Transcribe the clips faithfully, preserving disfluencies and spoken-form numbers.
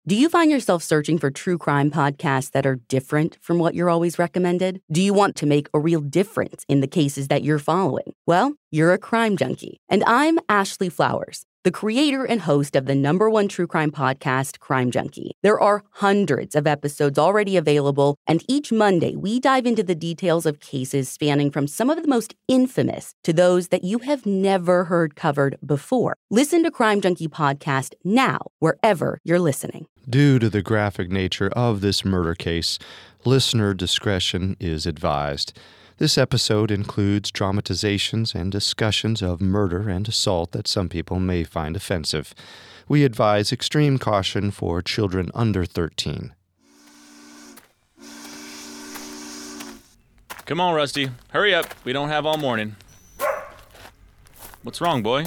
Do you find yourself searching for true crime podcasts that are different from what you're always recommended? Do you want to make a real difference in the cases that you're following? Well, you're a crime junkie. And I'm Ashley Flowers, the creator and host of the number one true crime podcast, Crime Junkie. There are hundreds of episodes already available, and each Monday we dive into the details of cases spanning from some of the most infamous to those that you have never heard covered before. Listen to Crime Junkie Podcast now, wherever you're listening. Due to the graphic nature of this murder case, listener discretion is advised. This episode includes dramatizations and discussions of murder and assault that some people may find offensive. We advise extreme caution for children under thirteen. Come on, Rusty. Hurry up. We don't have all morning. What's wrong, boy?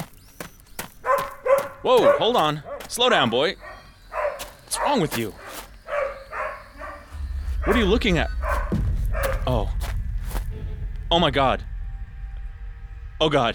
Whoa, hold on. Slow down, boy. What's wrong with you? What are you looking at? Oh. Oh my God. Oh God.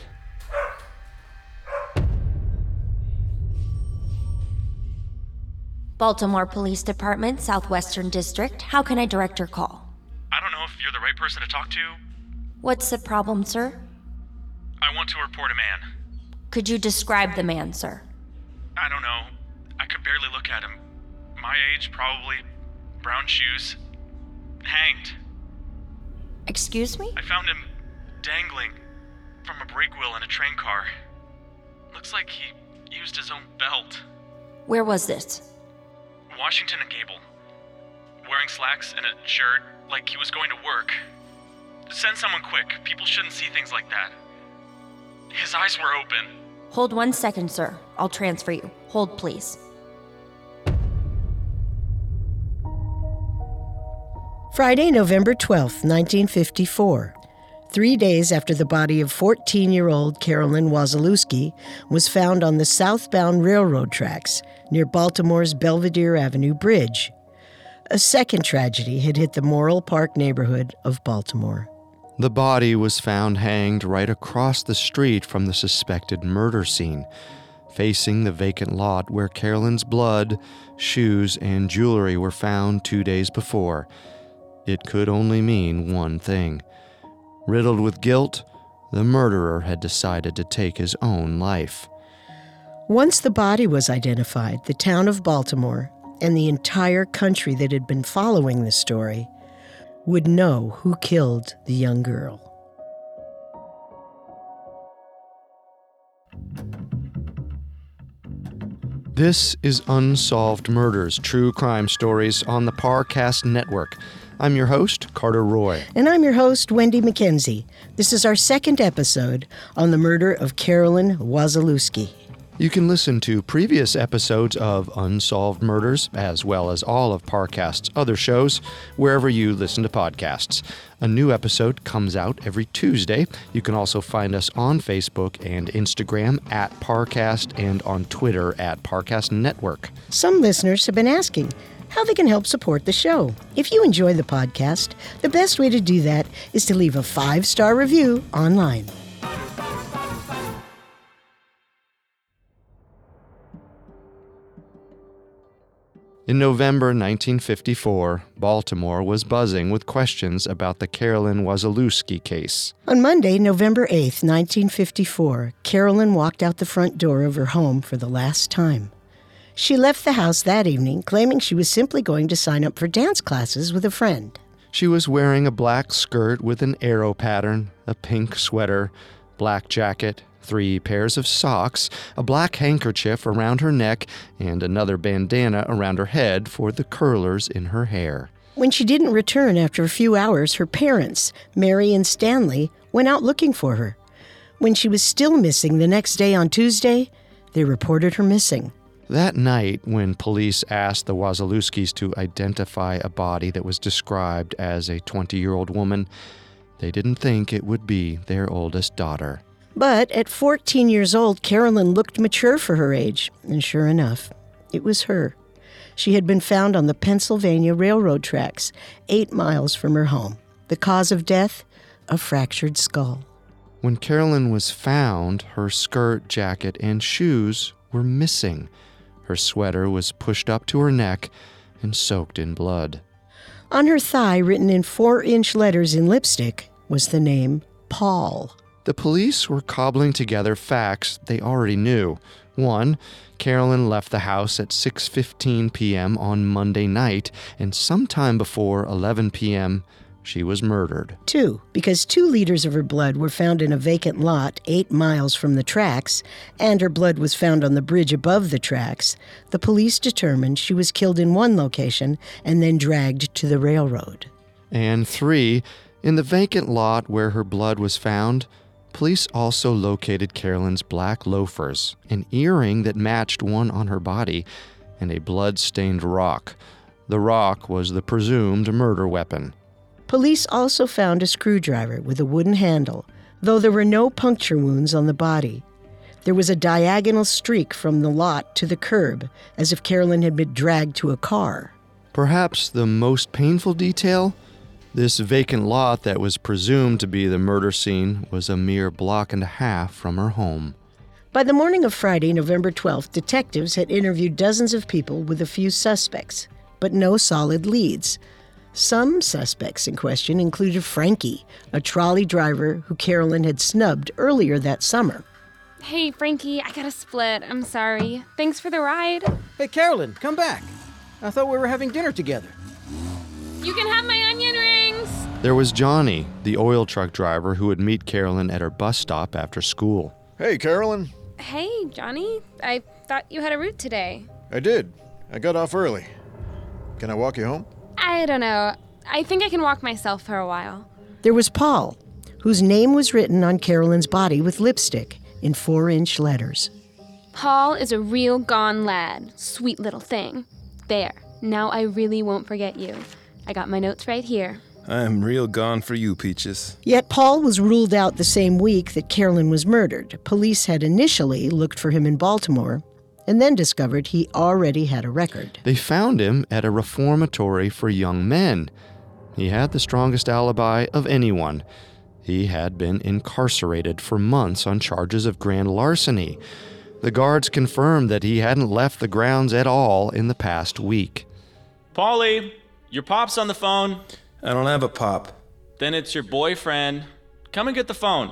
Baltimore Police Department, Southwestern District. How can I direct your call? I don't know if you're the right person to talk to. What's the problem, sir? I want to report a man. Could you describe the man, sir? I don't know. I could barely look at him. My age, probably. Brown shoes. Hanged. Excuse me? I found him dangling from a brake wheel in a train car. Looks like he used his own belt. Where was this? Washington and Gable. Wearing slacks and a shirt, like he was going to work. Send someone quick. People shouldn't see things like that. His eyes were open. Hold one second, sir. I'll transfer you. Hold, please. Friday, November twelfth, nineteen fifty-four. Three days after the body of fourteen-year-old Carolyn Wasilewski was found on the southbound railroad tracks near Baltimore's Belvedere Avenue Bridge. A second tragedy had hit the Morrill Park neighborhood of Baltimore. The body was found hanged right across the street from the suspected murder scene, facing the vacant lot where Carolyn's blood, shoes, and jewelry were found two days before. It could only mean one thing. Riddled with guilt, the murderer had decided to take his own life. Once the body was identified, the town of Baltimore and the entire country that had been following the story would know who killed the young girl. This is Unsolved Murders, true crime stories on the Parcast Network. I'm your host, Carter Roy. And I'm your host, Wendy McKenzie. This is our second episode on the murder of Carolyn Wasilewski. You can listen to previous episodes of Unsolved Murders, as well as all of Parcast's other shows, wherever you listen to podcasts. A new episode comes out every Tuesday. You can also find us on Facebook and Instagram at Parcast and on Twitter at Parcast Network. Some listeners have been asking how they can help support the show. If you enjoy the podcast, the best way to do that is to leave a five-star review online. In November nineteen fifty-four, Baltimore was buzzing with questions about the Carolyn Wasilewski case. On Monday, November eighth, nineteen fifty-four, Carolyn walked out the front door of her home for the last time. She left the house that evening, claiming she was simply going to sign up for dance classes with a friend. She was wearing a black skirt with an arrow pattern, a pink sweater, black jacket, three pairs of socks, a black handkerchief around her neck, and another bandana around her head for the curlers in her hair. When she didn't return after a few hours, her parents, Mary and Stanley, went out looking for her. When she was still missing the next day on Tuesday, they reported her missing. That night, when police asked the Wasilewskis to identify a body that was described as a twenty-year-old woman, they didn't think it would be their oldest daughter. But at fourteen years old, Carolyn looked mature for her age, and sure enough, it was her. She had been found on the Pennsylvania Railroad tracks, eight miles from her home. The cause of death? A fractured skull. When Carolyn was found, her skirt, jacket, and shoes were missing. Her sweater was pushed up to her neck and soaked in blood. On her thigh, written in four-inch letters in lipstick, was the name Paul. The police were cobbling together facts they already knew. One, Carolyn left the house at six fifteen p.m. on Monday night, and sometime before eleven p.m., she was murdered. Two, because two liters of her blood were found in a vacant lot eight miles from the tracks, and her blood was found on the bridge above the tracks, the police determined she was killed in one location and then dragged to the railroad. And three, in the vacant lot where her blood was found, police also located Carolyn's black loafers, an earring that matched one on her body, and a blood-stained rock. The rock was the presumed murder weapon. Police also found a screwdriver with a wooden handle, though there were no puncture wounds on the body. There was a diagonal streak from the lot to the curb, as if Carolyn had been dragged to a car. Perhaps the most painful detail? This vacant lot that was presumed to be the murder scene was a mere block and a half from her home. By the morning of Friday, November twelfth, detectives had interviewed dozens of people with a few suspects, but no solid leads. Some suspects in question included Frankie, a trolley driver who Carolyn had snubbed earlier that summer. Hey, Frankie, I gotta split. I'm sorry. Thanks for the ride. Hey, Carolyn, come back. I thought we were having dinner together. You can have my onion rings! There was Johnny, the oil truck driver who would meet Carolyn at her bus stop after school. Hey, Carolyn. Hey, Johnny. I thought you had a route today. I did. I got off early. Can I walk you home? I don't know. I think I can walk myself for a while. There was Paul, whose name was written on Carolyn's body with lipstick in four-inch letters. Paul is a real gone lad. Sweet little thing. There. Now I really won't forget you. I got my notes right here. I'm real gone for you, Peaches. Yet Paul was ruled out the same week that Carolyn was murdered. Police had initially looked for him in Baltimore and then discovered he already had a record. They found him at a reformatory for young men. He had the strongest alibi of anyone. He had been incarcerated for months on charges of grand larceny. The guards confirmed that he hadn't left the grounds at all in the past week. Paulie, your pop's on the phone. I don't have a pop. Then it's your boyfriend. Come and get the phone.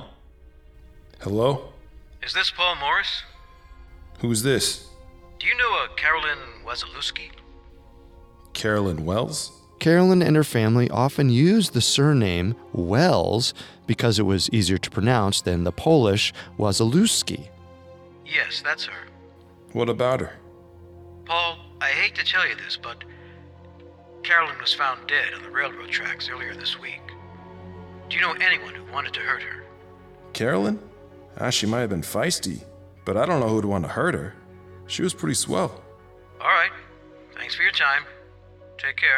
Hello? Is this Paul Morris? Who's this? Do you know a Carolyn Wasilewski? Carolyn Wells? Carolyn and her family often used the surname Wells because it was easier to pronounce than the Polish Wasilewski. Yes, that's her. What about her? Paul, I hate to tell you this, but Carolyn was found dead on the railroad tracks earlier this week. Do you know anyone who wanted to hurt her? Carolyn? Ah, she might have been feisty, but I don't know who'd want to hurt her. She was pretty swell. All right. Thanks for your time. Take care.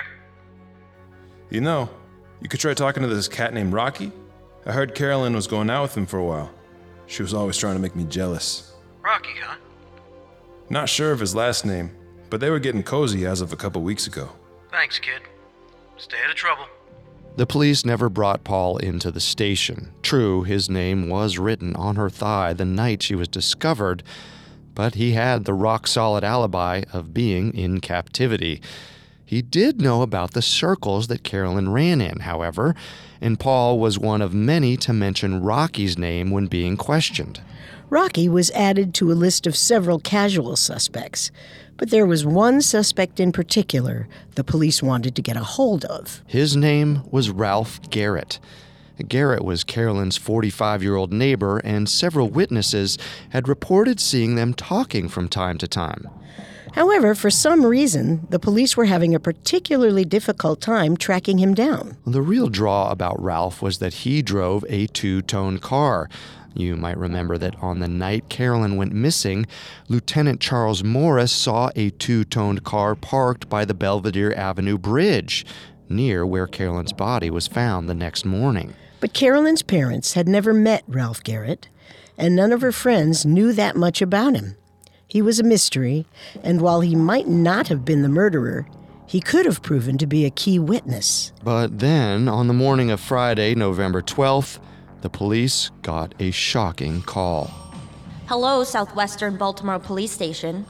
You know, you could try talking to this cat named Rocky. I heard Carolyn was going out with him for a while. She was always trying to make me jealous. Rocky, huh? Not sure of his last name, but they were getting cozy as of a couple weeks ago. Thanks, kid. Stay out of trouble. The police never brought Paul into the station. True, his name was written on her thigh the night she was discovered, but he had the rock-solid alibi of being in captivity. He did know about the circles that Carolyn ran in, however, and Paul was one of many to mention Rocky's name when being questioned. Rocky was added to a list of several casual suspects, but there was one suspect in particular the police wanted to get a hold of. His name was Ralph Garrett. Garrett was Carolyn's forty-five-year-old neighbor, and several witnesses had reported seeing them talking from time to time. However, for some reason, the police were having a particularly difficult time tracking him down. The real draw about Ralph was that he drove a two-tone car. You might remember that on the night Carolyn went missing, Lieutenant Charles Morris saw a two-toned car parked by the Belvedere Avenue Bridge, near where Carolyn's body was found the next morning. But Carolyn's parents had never met Ralph Garrett, and none of her friends knew that much about him. He was a mystery, and while he might not have been the murderer, he could have proven to be a key witness. But then, on the morning of Friday, November twelfth, the police got a shocking call. Hello, Southwestern Baltimore Police Station.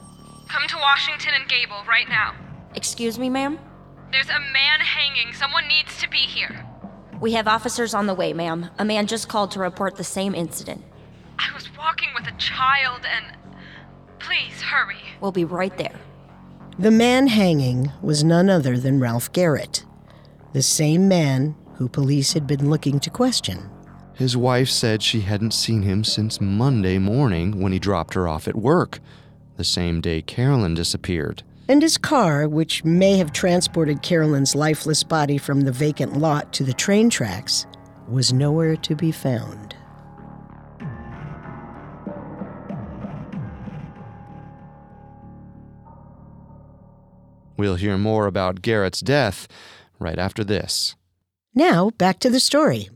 Come to Washington and Gable right now. Excuse me, ma'am? There's a man hanging. Someone needs to be here. We have officers on the way, ma'am. A man just called to report the same incident. I was walking with a child and... Please, hurry. We'll be right there. The man hanging was none other than Ralph Garrett, the same man who police had been looking to question. His wife said she hadn't seen him since Monday morning when he dropped her off at work, the same day Carolyn disappeared. And his car, which may have transported Carolyn's lifeless body from the vacant lot to the train tracks, was nowhere to be found. We'll hear more about Garrett's death right after this. Now, back to the story.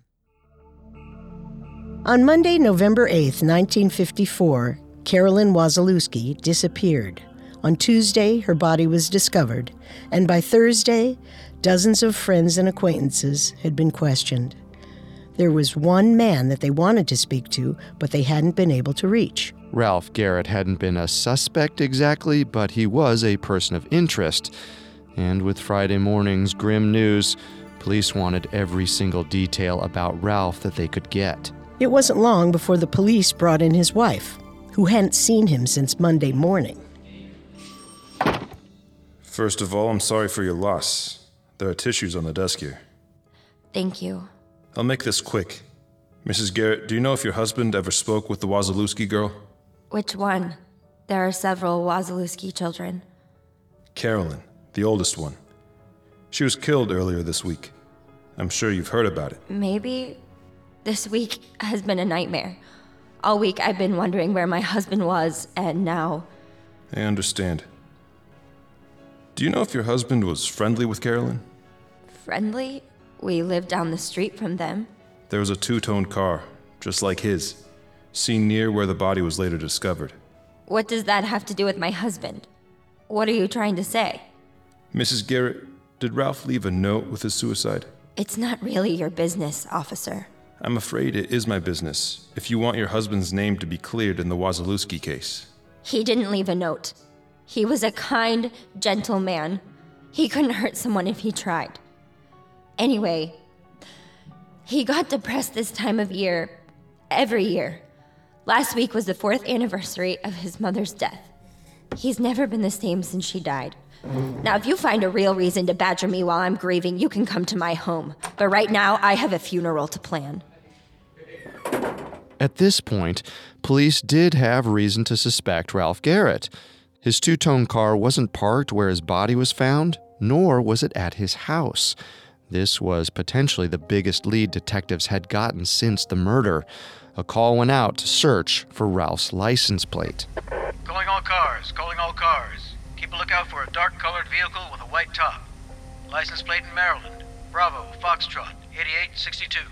On Monday, November eighth, nineteen fifty-four, Carolyn Wasilewski disappeared. On Tuesday, her body was discovered, and by Thursday, dozens of friends and acquaintances had been questioned. There was one man that they wanted to speak to, but they hadn't been able to reach. Ralph Garrett hadn't been a suspect exactly, but he was a person of interest. And with Friday morning's grim news, police wanted every single detail about Ralph that they could get. It wasn't long before the police brought in his wife, who hadn't seen him since Monday morning. First of all, I'm sorry for your loss. There are tissues on the desk here. Thank you. I'll make this quick. Missus Garrett, do you know if your husband ever spoke with the Wasilewski girl? Which one? There are several Wasilewski children. Carolyn, the oldest one. She was killed earlier this week. I'm sure you've heard about it. Maybe. This week has been a nightmare. All week I've been wondering where my husband was, and now... I understand. Do you know if your husband was friendly with Carolyn? Friendly? We live down the street from them. There was a two-tone car, just like his, seen near where the body was later discovered. What does that have to do with my husband? What are you trying to say? Missus Garrett, did Ralph leave a note with his suicide? It's not really your business, officer. I'm afraid it is my business, if you want your husband's name to be cleared in the Wasilewski case. He didn't leave a note. He was a kind, gentle man. He couldn't hurt someone if he tried. Anyway, he got depressed this time of year, every year. Last week was the fourth anniversary of his mother's death. He's never been the same since she died. Now, if you find a real reason to badger me while I'm grieving, you can come to my home. But right now, I have a funeral to plan. At this point, police did have reason to suspect Ralph Garrett. His two-tone car wasn't parked where his body was found, nor was it at his house. This was potentially the biggest lead detectives had gotten since the murder. A call went out to search for Ralph's license plate. Calling all cars, calling all cars. Keep a lookout for a dark-colored vehicle with a white top. License plate in Maryland. Bravo, Foxtrot, eighty-eight sixty-two.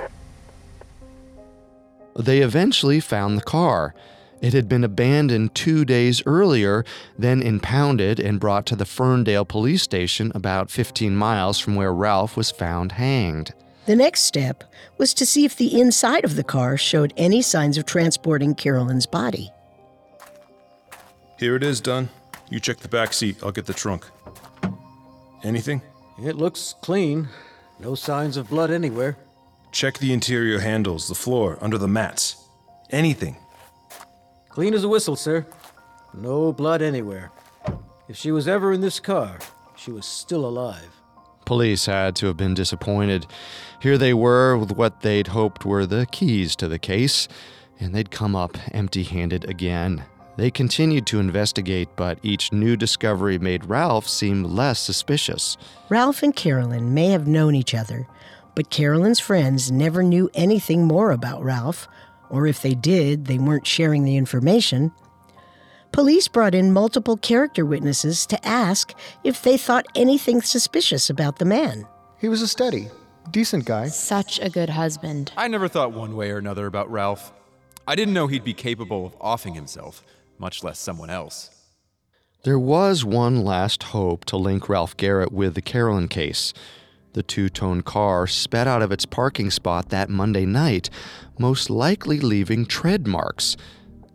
They eventually found the car. It had been abandoned two days earlier, then impounded and brought to the Ferndale police station about fifteen miles from where Ralph was found hanged. The next step was to see if the inside of the car showed any signs of transporting Carolyn's body. Here it is, Dunn. You check the back seat. I'll get the trunk. Anything? It looks clean. No signs of blood anywhere. Check the interior handles, the floor, under the mats. Anything. Clean as a whistle, sir. No blood anywhere. If she was ever in this car, she was still alive. Police had to have been disappointed. Here they were with what they'd hoped were the keys to the case, and they'd come up empty-handed again. They continued to investigate, but each new discovery made Ralph seem less suspicious. Ralph and Carolyn may have known each other, but Carolyn's friends never knew anything more about Ralph, or if they did, they weren't sharing the information. Police brought in multiple character witnesses to ask if they thought anything suspicious about the man. He was a steady, decent guy. Such a good husband. I never thought one way or another about Ralph. I didn't know he'd be capable of offing himself, much less someone else. There was one last hope to link Ralph Garrett with the Carolyn case. The two-tone car sped out of its parking spot that Monday night, most likely leaving tread marks.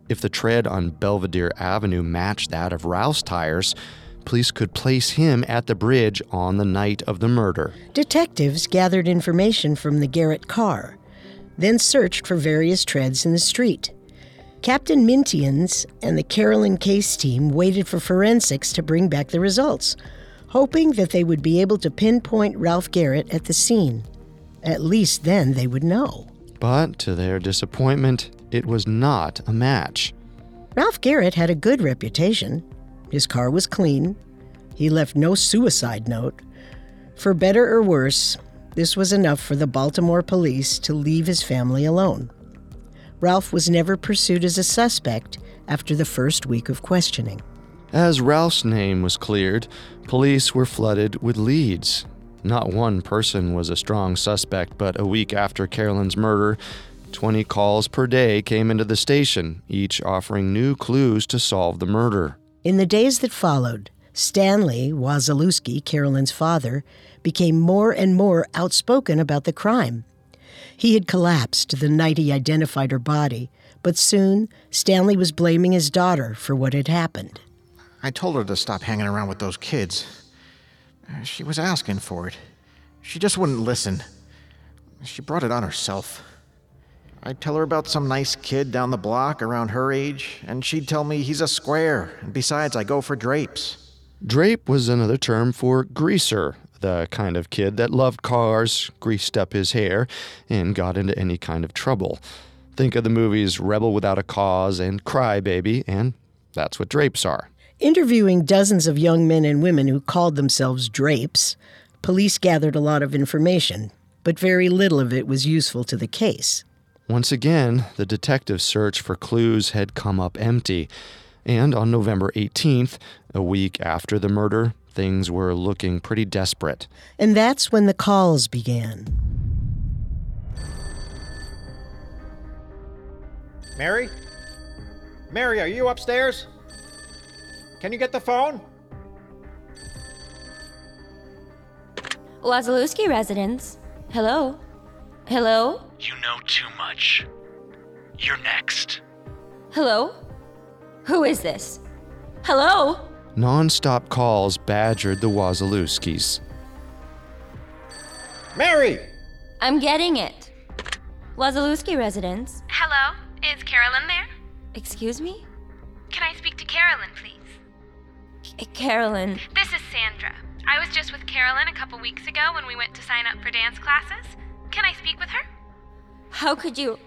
If the tread on Belvedere Avenue matched that of Ralph's tires, police could place him at the bridge on the night of the murder. Detectives gathered information from the Garrett car, then searched for various treads in the street. Captain Mintians and the Carolyn case team waited for forensics to bring back the results, hoping that they would be able to pinpoint Ralph Garrett at the scene. At least then they would know. But to their disappointment, it was not a match. Ralph Garrett had a good reputation. His car was clean. He left no suicide note. For better or worse, this was enough for the Baltimore police to leave his family alone. Ralph was never pursued as a suspect after the first week of questioning. As Ralph's name was cleared, police were flooded with leads. Not one person was a strong suspect, but a week after Carolyn's murder, twenty calls per day came into the station, each offering new clues to solve the murder. In the days that followed, Stanley Wasilewski, Carolyn's father, became more and more outspoken about the crime. He had collapsed the night he identified her body, but soon Stanley was blaming his daughter for what had happened. I told her to stop hanging around with those kids. She was asking for it. She just wouldn't listen. She brought it on herself. I'd tell her about some nice kid down the block around her age, and she'd tell me he's a square, and besides, I go for drapes. Drape was another term for greaser, the kind of kid that loved cars, greased up his hair, and got into any kind of trouble. Think of the movies Rebel Without a Cause and Cry Baby, and that's what drapes are. Interviewing dozens of young men and women who called themselves drapes, police gathered a lot of information, but very little of it was useful to the case. Once again, the detective's search for clues had come up empty, and on November eighteenth, a week after the murder, things were looking pretty desperate. And that's when the calls began. Mary? Mary, are you upstairs? Can you get the phone? Wasilewski residence. Hello? Hello? You know too much. You're next. Hello? Who is this? Hello? Non-stop calls badgered the Wasilewskis. Mary! I'm getting it. Wasilewski residence. Hello? Is Carolyn there? Excuse me? Can I speak to Carolyn, please? C- Carolyn. This is Sandra. I was just with Carolyn a couple weeks ago when we went to sign up for dance classes. Can I speak with her? How could you...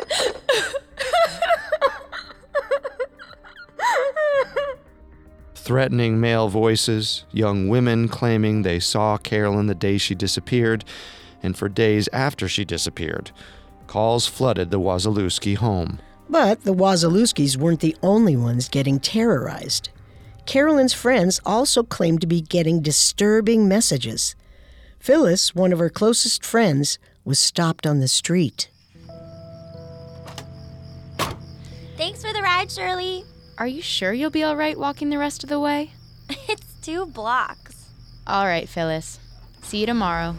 Threatening male voices, young women claiming they saw Carolyn the day she disappeared, and for days after she disappeared. Calls flooded the Wasilewski home. But the Wasilewskis weren't the only ones getting terrorized. Carolyn's friends also claimed to be getting disturbing messages. Phyllis, one of her closest friends, was stopped on the street. Thanks for the ride, Shirley. Are you sure you'll be all right walking the rest of the way? It's two blocks. All right, Phyllis. See you tomorrow.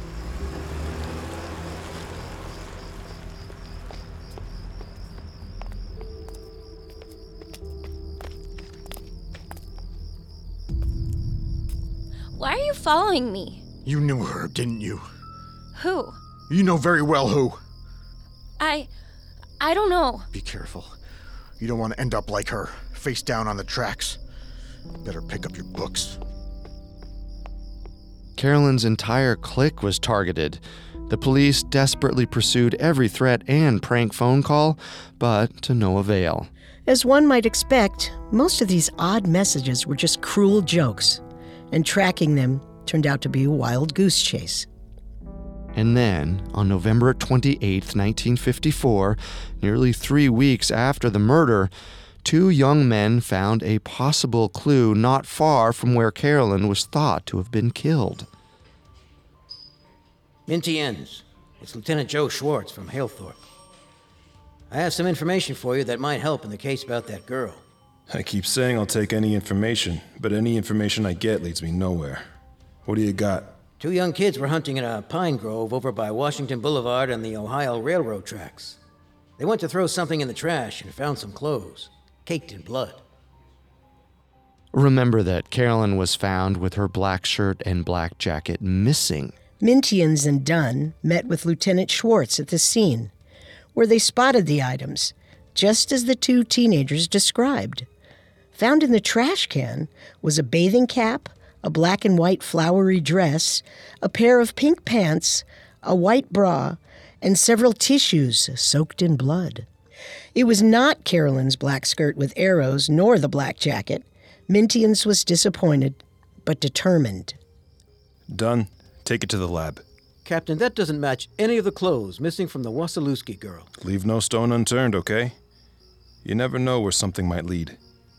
Why are you following me? You knew her, didn't you? Who? You know very well who. I... I don't know. Be careful. You don't want to end up like her, face down on the tracks. Better pick up your books. Carolyn's entire clique was targeted. The police desperately pursued every threat and prank phone call, but to no avail. As one might expect, most of these odd messages were just cruel jokes, and tracking them turned out to be a wild goose chase. And then, on November twenty-eighth, nineteen fifty-four, nearly three weeks after the murder, two young men found a possible clue not far from where Carolyn was thought to have been killed. Minty Ends. It's Lieutenant Joe Schwartz from Halethorpe. I have some information for you that might help in the case about that girl. I keep saying I'll take any information, but any information I get leads me nowhere. What do you got? Two young kids were hunting in a pine grove over by Washington Boulevard and the Ohio Railroad tracks. They went to throw something in the trash and found some clothes, caked in blood. Remember that Carolyn was found with her black shirt and black jacket missing. Mintians and Dunn met with Lieutenant Schwartz at the scene, where they spotted the items, just as the two teenagers described. Found in the trash can was a bathing cap, a black and white flowery dress, a pair of pink pants, a white bra, and several tissues soaked in blood. It was not Carolyn's black skirt with arrows, nor the black jacket. Mintians was disappointed, but determined. Done. Take it to the lab. Captain, that doesn't match any of the clothes missing from the Wasilewski girl. Leave no stone unturned, okay? You never know where something might lead.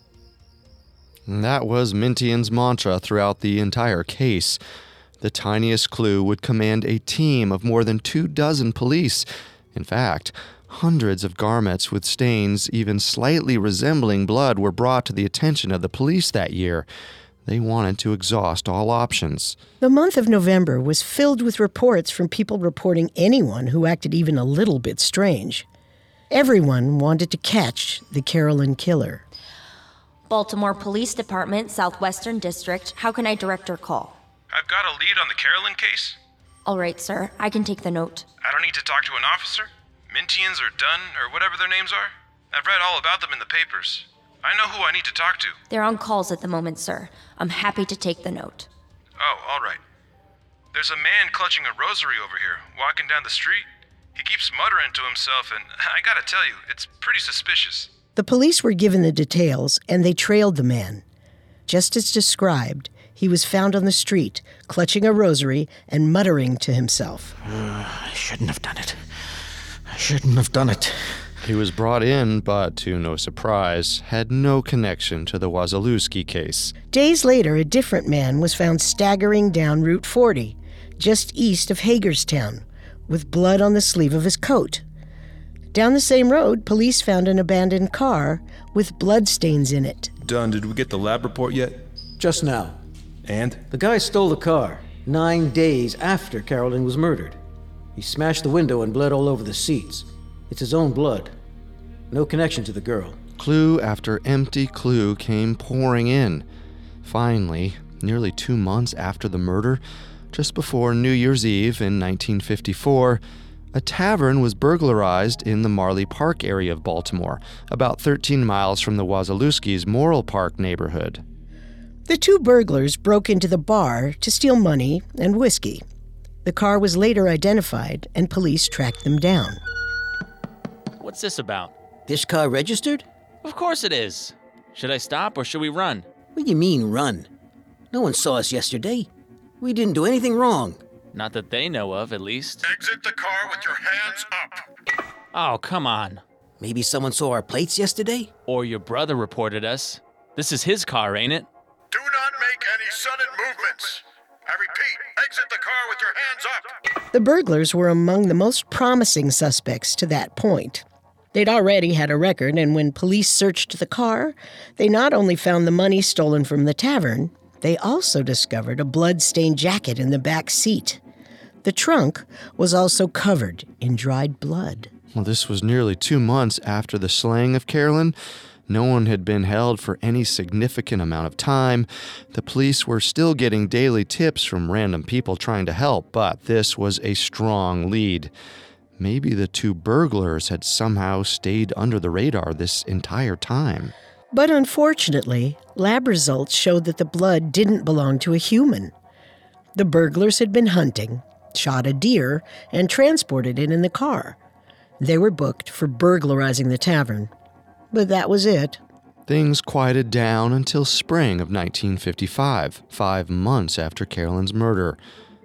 And that was Mintian's mantra throughout the entire case. The tiniest clue would command a team of more than two dozen police. In fact, hundreds of garments with stains even slightly resembling blood were brought to the attention of the police that year. They wanted to exhaust all options. The month of November was filled with reports from people reporting anyone who acted even a little bit strange. Everyone wanted to catch the Carolyn killer. Baltimore Police Department, Southwestern District. How can I direct your call? I've got a lead on the Carolyn case. All right, sir. I can take the note. I don't need to talk to an officer. Mintians or Dunn or whatever their names are. I've read all about them in the papers. I know who I need to talk to. They're on calls at the moment, sir. I'm happy to take the note. Oh, all right. There's a man clutching a rosary over here, walking down the street. He keeps muttering to himself, and I gotta tell you, it's pretty suspicious. The police were given the details, and they trailed the man. Just as described, he was found on the street, clutching a rosary and muttering to himself. Uh, I shouldn't have done it. I shouldn't have done it. He was brought in, but to no surprise, had no connection to the Wasilewski case. Days later, a different man was found staggering down Route forty, just east of Hagerstown, with blood on the sleeve of his coat. Down the same road, police found an abandoned car with bloodstains in it. Dunn, did we get the lab report yet? Just now. And? The guy stole the car nine days after Carolyn was murdered. He smashed the window and bled all over the seats. It's his own blood. No connection to the girl. Clue after empty clue came pouring in. Finally, nearly two months after the murder, just before New Year's Eve in nineteen fifty-four, a tavern was burglarized in the Marley Park area of Baltimore, about thirteen miles from the Wasilewski's Morrill Park neighborhood. The two burglars broke into the bar to steal money and whiskey. The car was later identified, and police tracked them down. What's this about? This car registered? Of course it is. Should I stop or should we run? What do you mean, run? No one saw us yesterday. We didn't do anything wrong. Not that they know of, at least. Exit the car with your hands up. Oh, come on. Maybe someone saw our plates yesterday? Or your brother reported us. This is his car, ain't it? Do not make any sudden movements. I repeat, exit the car with your hands up. The burglars were among the most promising suspects to that point. They'd already had a record, and when police searched the car, they not only found the money stolen from the tavern, they also discovered a blood-stained jacket in the back seat. The trunk was also covered in dried blood. Well, this was nearly two months after the slaying of Carolyn. No one had been held for any significant amount of time. The police were still getting daily tips from random people trying to help, but this was a strong lead. Maybe the two burglars had somehow stayed under the radar this entire time. But unfortunately, lab results showed that the blood didn't belong to a human. The burglars had been hunting, shot a deer, and transported it in the car. They were booked for burglarizing the tavern. But that was it. Things quieted down until spring of nineteen fifty-five, five months after Carolyn's murder.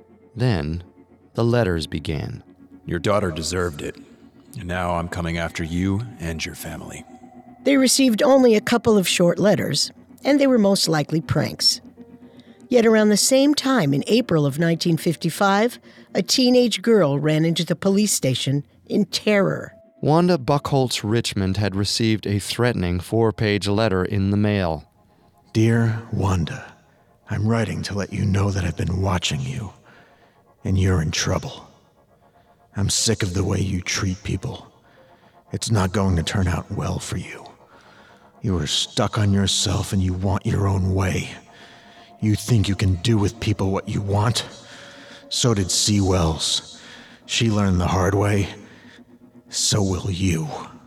Then, the letters began. Your daughter deserved it, and now I'm coming after you and your family. They received only a couple of short letters, and they were most likely pranks. Yet around the same time, in April of nineteen fifty-five, a teenage girl ran into the police station in terror. Wanda Buckholtz Richmond had received a threatening four-page letter in the mail. Dear Wanda, I'm writing to let you know that I've been watching you, and you're in trouble. I'm sick of the way you treat people. It's not going to turn out well for you. You are stuck on yourself and you want your own way. You think you can do with people what you want? So did C. Wells. She learned the hard way. So will you.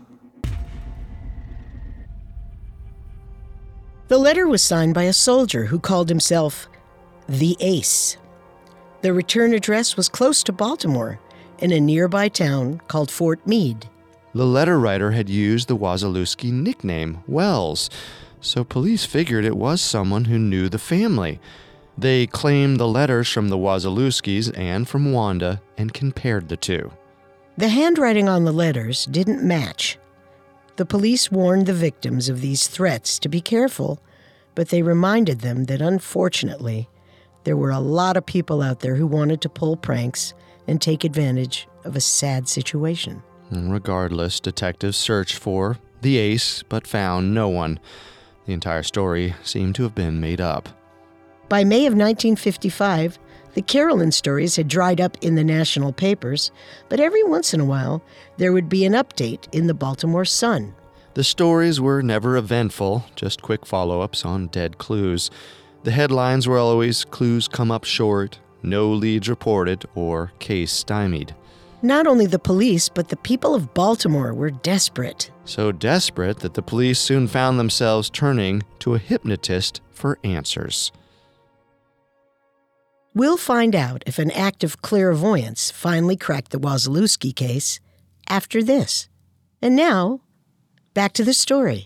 The letter was signed by a soldier who called himself the Ace. The return address was close to Baltimore, in a nearby town called Fort Meade. The letter writer had used the Wasilewski nickname, Wells, so police figured it was someone who knew the family. They claimed the letters from the Wasilewskis and from Wanda and compared the two. The handwriting on the letters didn't match. The police warned the victims of these threats to be careful, but they reminded them that unfortunately, there were a lot of people out there who wanted to pull pranks and take advantage of a sad situation. Regardless, detectives searched for the Ace, but found no one. The entire story seemed to have been made up. By May of nineteen fifty-five, the Carolyn stories had dried up in the national papers, but every once in a while, there would be an update in the Baltimore Sun. The stories were never eventful, just quick follow-ups on dead clues. The headlines were always clues come up short, no leads reported, or case stymied. Not only the police, but the people of Baltimore were desperate. So desperate that the police soon found themselves turning to a hypnotist for answers. We'll find out if an act of clairvoyance finally cracked the Wasilewski case after this. And now, back to the story.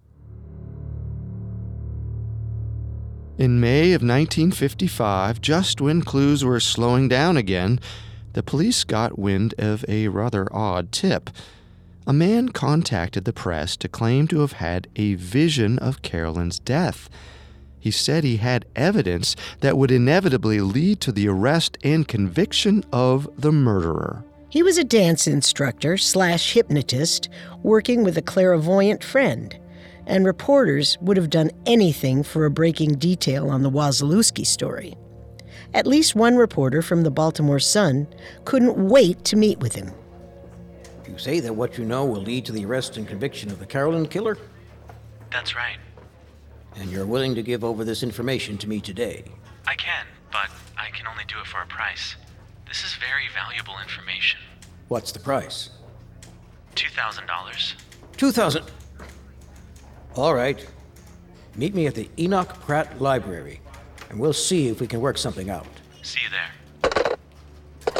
In May of nineteen fifty-five, just when clues were slowing down again, the police got wind of a rather odd tip. A man contacted the press to claim to have had a vision of Carolyn's death. He said he had evidence that would inevitably lead to the arrest and conviction of the murderer. He was a dance instructor slash hypnotist working with a clairvoyant friend, and reporters would have done anything for a breaking detail on the Wasilewski story. At least one reporter from the Baltimore Sun couldn't wait to meet with him. You say that what you know will lead to the arrest and conviction of the Carolyn killer? That's right. And you're willing to give over this information to me today? I can, but I can only do it for a price. This is very valuable information. What's the price? two thousand dollars. Two thousand. All right. Meet me at the Enoch Pratt Library, and we'll see if we can work something out. See you there.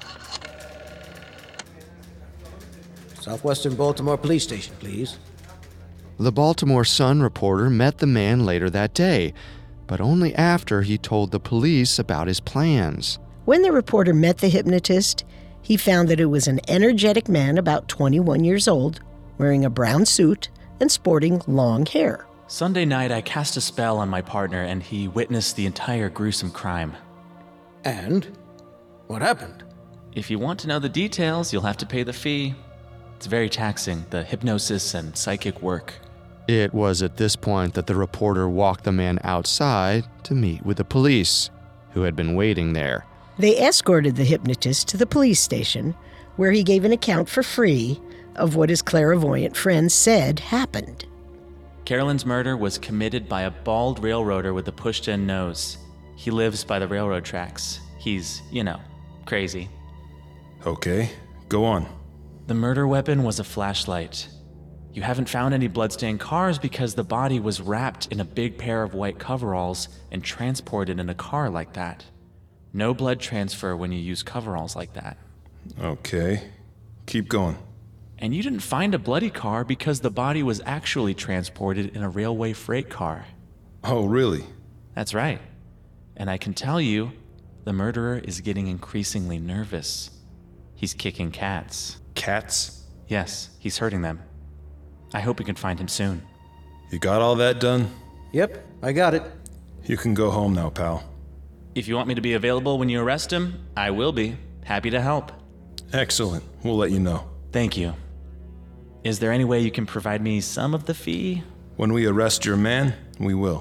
Southwestern Baltimore Police Station, please. The Baltimore Sun reporter met the man later that day, but only after he told the police about his plans. When the reporter met the hypnotist, he found that it was an energetic man about twenty-one years old, wearing a brown suit and sporting long hair. Sunday night, I cast a spell on my partner, and he witnessed the entire gruesome crime. And? What happened? If you want to know the details, you'll have to pay the fee. It's very taxing, the hypnosis and psychic work. It was at this point that the reporter walked the man outside to meet with the police, who had been waiting there. They escorted the hypnotist to the police station, where he gave an account for free of what his clairvoyant friend said happened. Carolyn's murder was committed by a bald railroader with a pushed-in nose. He lives by the railroad tracks. He's, you know, crazy. Okay, go on. The murder weapon was a flashlight. You haven't found any bloodstained cars because the body was wrapped in a big pair of white coveralls and transported in a car like that. No blood transfer when you use coveralls like that. Okay, keep going. And you didn't find a bloody car because the body was actually transported in a railway freight car. Oh, really? That's right. And I can tell you, the murderer is getting increasingly nervous. He's kicking cats. Cats? Yes, he's hurting them. I hope we can find him soon. You got all that done? Yep, I got it. You can go home now, pal. If you want me to be available when you arrest him, I will be. Happy to help. Excellent. We'll let you know. Thank you. Is there any way you can provide me some of the fee? When we arrest your man, we will.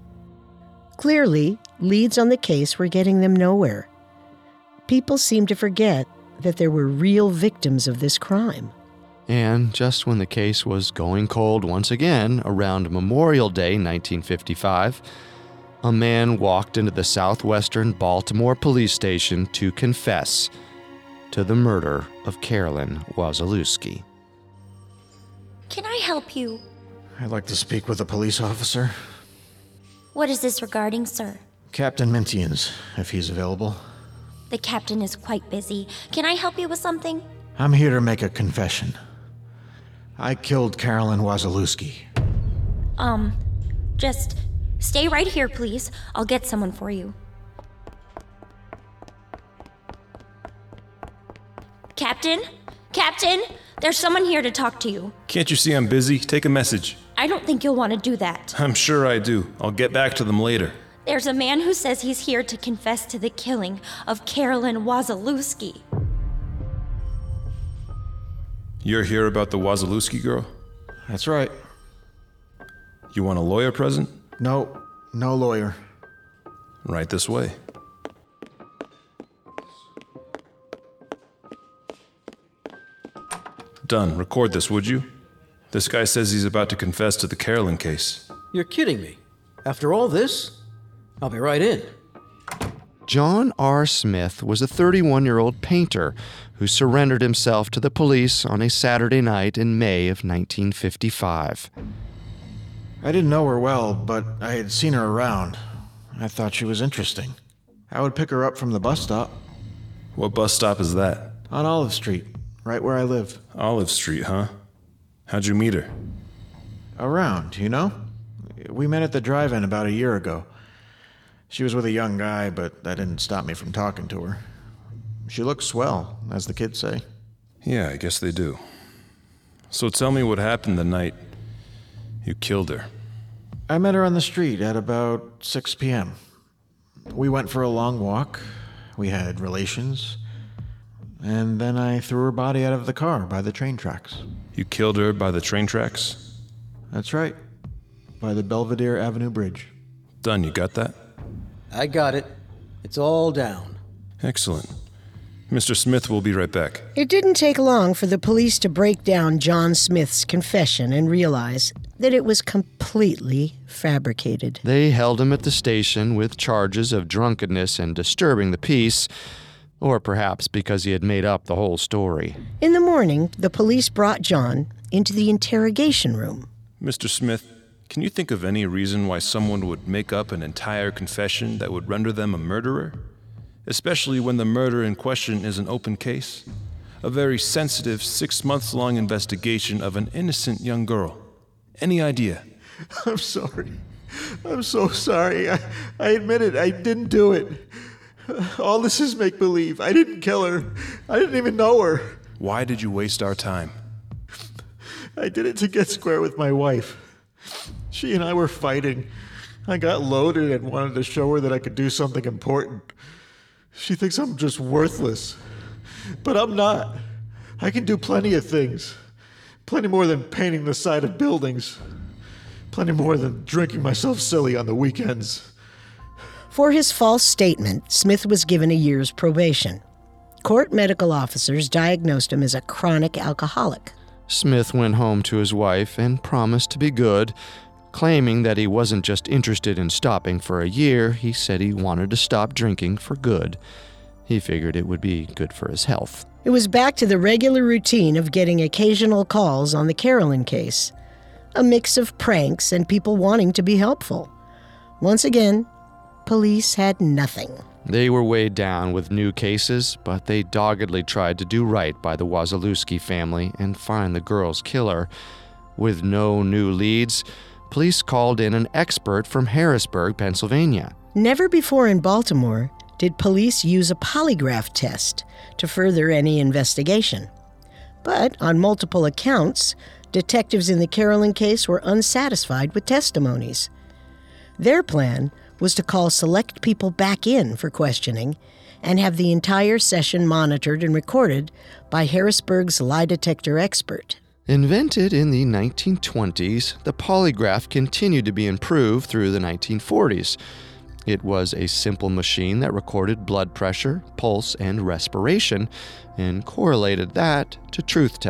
Clearly, leads on the case were getting them nowhere. People seemed to forget that there were real victims of this crime. And just when the case was going cold once again, around Memorial Day nineteen fifty-five, a man walked into the southwestern Baltimore police station to confess to the murder of Carolyn Wasielewski. Can I help you? I'd like to speak with a police officer. What is this regarding, sir? Captain Mintians, if he's available. The captain is quite busy. Can I help you with something? I'm here to make a confession. I killed Carolyn Wasielewski. Um, just stay right here, please. I'll get someone for you. Captain? Captain? There's someone here to talk to you. Can't you see I'm busy? Take a message. I don't think you'll want to do that. I'm sure I do. I'll get back to them later. There's a man who says he's here to confess to the killing of Carolyn Wasielewski. You're here about the Wasielewski girl? That's right. You want a lawyer present? No, no lawyer. Right this way. Done. Record this, would you? This guy says he's about to confess to the Carolyn case. You're kidding me. After all this? I'll be right in. John R. Smith was a thirty-one-year-old painter who surrendered himself to the police on a Saturday night in May of nineteen fifty-five. I didn't know her well, but I had seen her around. I thought she was interesting. I would pick her up from the bus stop. What bus stop is that? On Olive Street, right where I live. Olive Street, huh? How'd you meet her? Around, you know? We met at the drive-in about a year ago. She was with a young guy, but that didn't stop me from talking to her. She looks swell, as the kids say. Yeah, I guess they do. So tell me what happened the night you killed her. I met her on the street at about six p.m. We went for a long walk. We had relations. And then I threw her body out of the car by the train tracks. You killed her by the train tracks? That's right. By the Belvedere Avenue Bridge. Done, you got that? I got it. It's all down. Excellent. Mister Smith will be right back. It didn't take long for the police to break down John Smith's confession and realize that it was completely fabricated. They held him at the station with charges of drunkenness and disturbing the peace, or perhaps because he had made up the whole story. In the morning, the police brought John into the interrogation room. Mister Smith, can you think of any reason why someone would make up an entire confession that would render them a murderer? Especially when the murder in question is an open case? A very sensitive, six-month-long investigation of an innocent young girl. Any idea? I'm sorry. I'm so sorry. I, I admit it. I didn't do it. All this is make-believe. I didn't kill her. I didn't even know her. Why did you waste our time? I did it to get square with my wife. She and I were fighting. I got loaded and wanted to show her that I could do something important. She thinks I'm just worthless. But I'm not. I can do plenty of things. Plenty more than painting the side of buildings. Plenty more than drinking myself silly on the weekends. For his false statement, Smith was given a year's probation. Court medical officers diagnosed him as a chronic alcoholic. Smith went home to his wife and promised to be good. Claiming that he wasn't just interested in stopping for a year, he said he wanted to stop drinking for good. He figured it would be good for his health. It was back to the regular routine of getting occasional calls on the Carolyn case. A mix of pranks and people wanting to be helpful. Once again, police had nothing. They were weighed down with new cases, but they doggedly tried to do right by the Wasielewski family and find the girl's killer. With no new leads, police called in an expert from Harrisburg, Pennsylvania. Never before in Baltimore did police use a polygraph test to further any investigation. But on multiple accounts, detectives in the Carolyn case were unsatisfied with testimonies. Their plan was to call select people back in for questioning and have the entire session monitored and recorded by Harrisburg's lie detector expert. Invented in the nineteen twenties, the polygraph continued to be improved through the nineteen forties. It was a simple machine that recorded blood pressure, pulse, and respiration, and correlated that to truth-telling.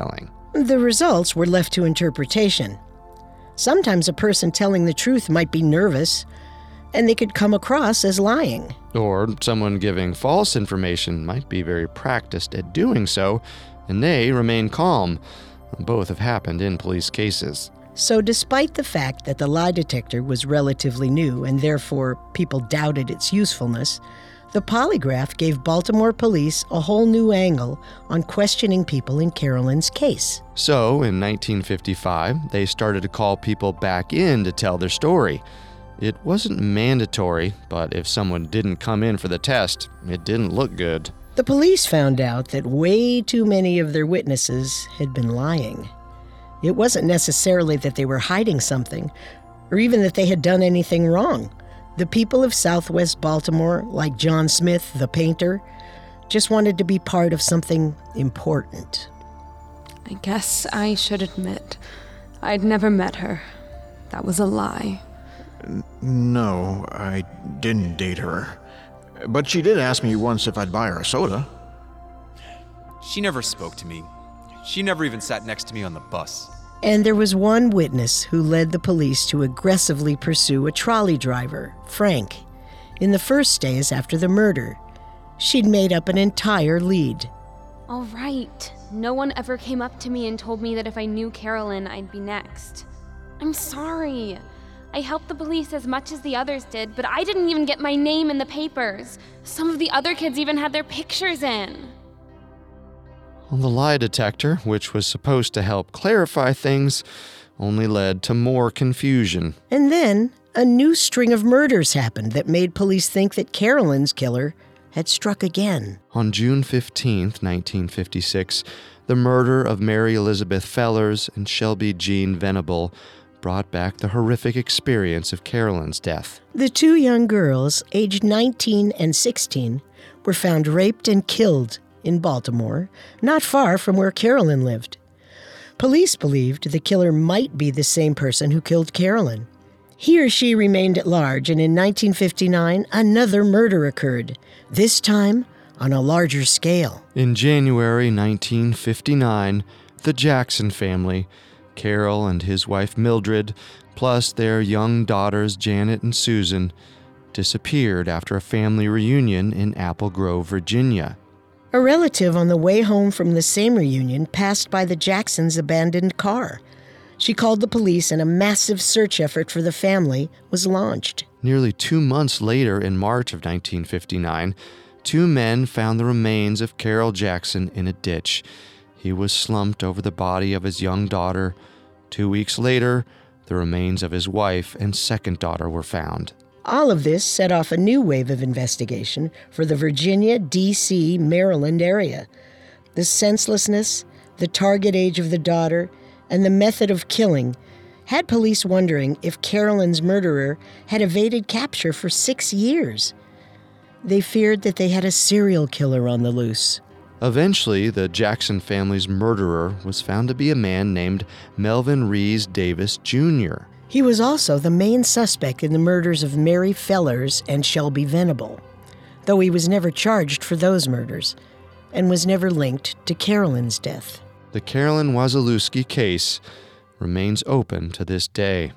The results were left to interpretation. Sometimes a person telling the truth might be nervous, and they could come across as lying. Or someone giving false information might be very practiced at doing so, and they remain calm. Both have happened in police cases. So despite the fact that the lie detector was relatively new and therefore people doubted its usefulness, the polygraph gave Baltimore police a whole new angle on questioning people in Carolyn's case. So, in nineteen fifty-five, they started to call people back in to tell their story. It wasn't mandatory, but if someone didn't come in for the test, it didn't look good. The police found out that way too many of their witnesses had been lying. It wasn't necessarily that they were hiding something, or even that they had done anything wrong. The people of Southwest Baltimore, like John Smith, the painter, just wanted to be part of something important. I guess I should admit, I'd never met her. That was a lie. No, I didn't date her. But she did ask me once if I'd buy her a soda. She never spoke to me. She never even sat next to me on the bus. And there was one witness who led the police to aggressively pursue a trolley driver, Frank, in the first days after the murder. She'd made up an entire lead. All right. No one ever came up to me and told me that if I knew Carolyn, I'd be next. I'm sorry. I helped the police as much as the others did, but I didn't even get my name in the papers. Some of the other kids even had their pictures in. The lie detector, which was supposed to help clarify things, only led to more confusion. And then a new string of murders happened that made police think that Carolyn's killer had struck again. On June fifteenth, nineteen fifty-six, the murder of Mary Elizabeth Fellers and Shelby Jean Venable brought back the horrific experience of Carolyn's death. The two young girls, aged nineteen and sixteen, were found raped and killed in Baltimore, not far from where Carolyn lived. Police believed the killer might be the same person who killed Carolyn. He or she remained at large, and in nineteen fifty-nine, another murder occurred, this time on a larger scale. In January nineteen fifty-nine, the Jackson family, Carol and his wife Mildred, plus their young daughters Janet and Susan, disappeared after a family reunion in Apple Grove, Virginia. A relative on the way home from the same reunion passed by the Jacksons' abandoned car. She called the police, and a massive search effort for the family was launched. Nearly two months later, in March of nineteen fifty-nine, two men found the remains of Carol Jackson in a ditch. He was slumped over the body of his young daughter. Two weeks later, the remains of his wife and second daughter were found. All of this set off a new wave of investigation for the Virginia, D C, Maryland area. The senselessness, the target age of the daughter, and the method of killing had police wondering if Carolyn's murderer had evaded capture for six years. They feared that they had a serial killer on the loose. Eventually, the Jackson family's murderer was found to be a man named Melvin Rees Davis, Junior He was also the main suspect in the murders of Mary Fellers and Shelby Venable, though he was never charged for those murders and was never linked to Carolyn's death. The Carolyn Wasielewski case remains open to this day.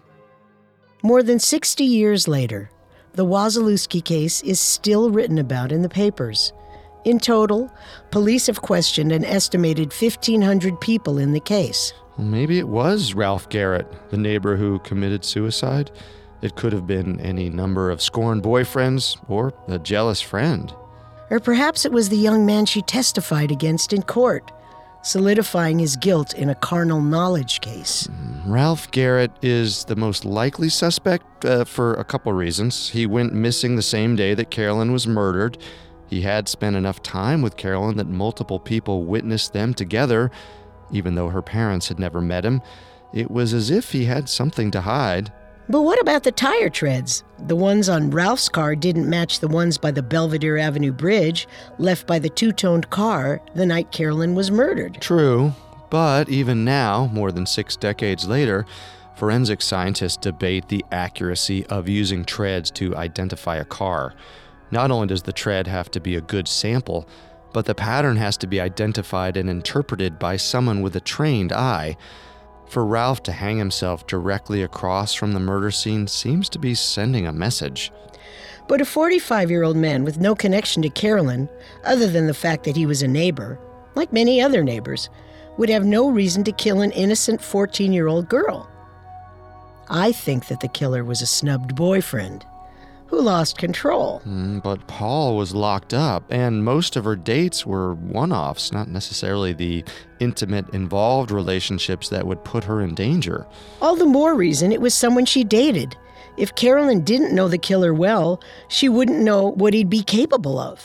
More than sixty years later, the Wasielewski case is still written about in the papers. In total, police have questioned an estimated fifteen hundred people in the case. Well, maybe it was Ralph Garrett, the neighbor who committed suicide. It could have been any number of scorned boyfriends or a jealous friend. Or perhaps it was the young man she testified against in court, solidifying his guilt in a carnal knowledge case. Ralph Garrett is the most likely suspect uh, for a couple reasons. He went missing the same day that Carolyn was murdered. He had spent enough time with Carolyn that multiple people witnessed them together. Even though her parents had never met him, it was as if he had something to hide. But what about the tire treads? The ones on Ralph's car didn't match the ones by the Belvedere Avenue Bridge left by the two-toned car the night Carolyn was murdered. True, but even now, more than six decades later, forensic scientists debate the accuracy of using treads to identify a car. Not only does the tread have to be a good sample, but the pattern has to be identified and interpreted by someone with a trained eye. For Ralph to hang himself directly across from the murder scene seems to be sending a message. But a forty-five-year-old man with no connection to Carolyn, other than the fact that he was a neighbor, like many other neighbors, would have no reason to kill an innocent fourteen-year-old girl. I think that the killer was a snubbed boyfriend who lost control. Mm, but Paul was locked up, and most of her dates were one-offs, not necessarily the intimate, involved relationships that would put her in danger. All the more reason it was someone she dated. If Carolyn didn't know the killer well, she wouldn't know what he'd be capable of.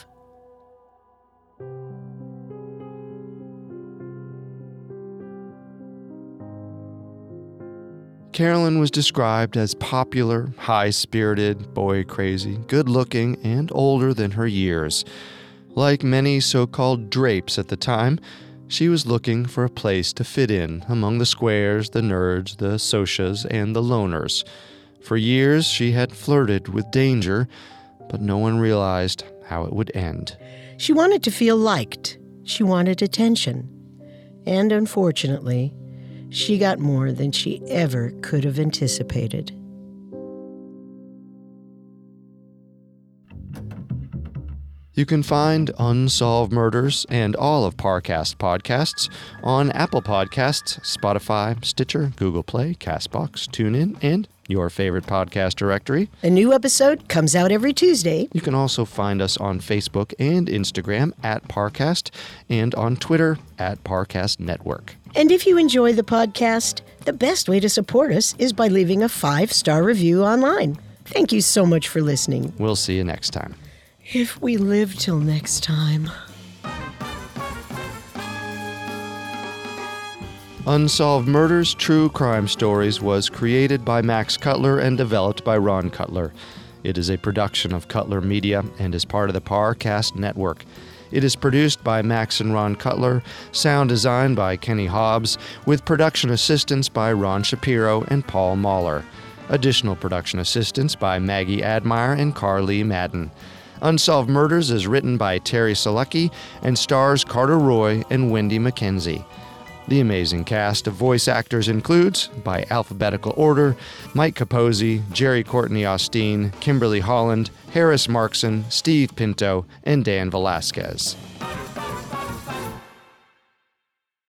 Carolyn was described as popular, high-spirited, boy-crazy, good-looking, and older than her years. Like many so-called drapes at the time, she was looking for a place to fit in among the squares, the nerds, the socias, and the loners. For years, she had flirted with danger, but no one realized how it would end. She wanted to feel liked. She wanted attention. And unfortunately, she got more than she ever could have anticipated. You can find Unsolved Murders and all of Parcast podcasts on Apple Podcasts, Spotify, Stitcher, Google Play, CastBox, TuneIn, and your favorite podcast directory. A new episode comes out every Tuesday. You can also find us on Facebook and Instagram at Parcast, and on Twitter at Parcast Network. And if you enjoy the podcast, the best way to support us is by leaving a five-star review online. Thank you so much for listening. We'll see you next time. If we live till next time. Unsolved Murders True Crime Stories was created by Max Cutler and developed by Ron Cutler. It is a production of Cutler Media and is part of the Parcast Network. It is produced by Max and Ron Cutler, sound design by Kenny Hobbs, with production assistance by Ron Shapiro and Paul Mahler. Additional production assistance by Maggie Admire and Carly Madden. Unsolved Murders is written by Terry Selecki and stars Carter Roy and Wendy McKenzie. The amazing cast of voice actors includes, by alphabetical order, Mike Capozzi, Jerry Courtney Austin, Kimberly Holland, Harris Markson, Steve Pinto, and Dan Velasquez.